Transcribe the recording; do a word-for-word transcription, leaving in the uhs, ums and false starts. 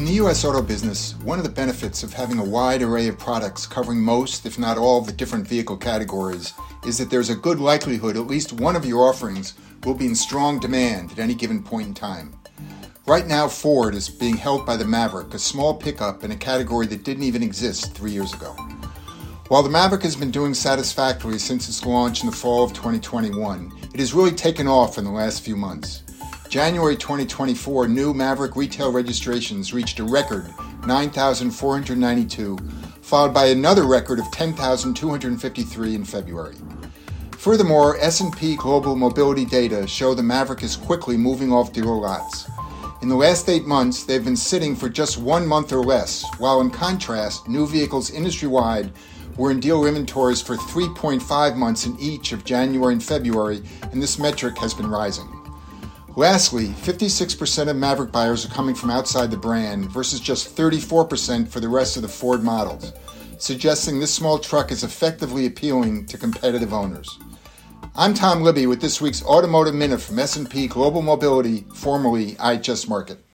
In the U S auto business, one of the benefits of having a wide array of products covering most, if not all, of the different vehicle categories is that there's a good likelihood at least one of your offerings will be in strong demand at any given point in time. Right now, Ford is being held by the Maverick, a small pickup in a category that didn't even exist three years ago. While the Maverick has been doing satisfactorily since its launch in the fall of twenty twenty-one, it has really taken off in the last few months. January twenty twenty-four, new Maverick retail registrations reached a record nine thousand four hundred ninety-two, followed by another record of ten thousand two hundred fifty-three in February. Furthermore, S and P Global Mobility data show the Maverick is quickly moving off dealer lots. In the last eight months, they've been sitting for just one month or less, while in contrast, new vehicles industry-wide were in dealer inventories for three point five months in each of January and February, and this metric has been rising. Lastly, fifty-six percent of Maverick buyers are coming from outside the brand versus just thirty-four percent for the rest of the Ford models, suggesting this small truck is effectively appealing to competitive owners. I'm Tom Libby with this week's Automotive Minute from S and P Global Mobility, formerly I H S Markit.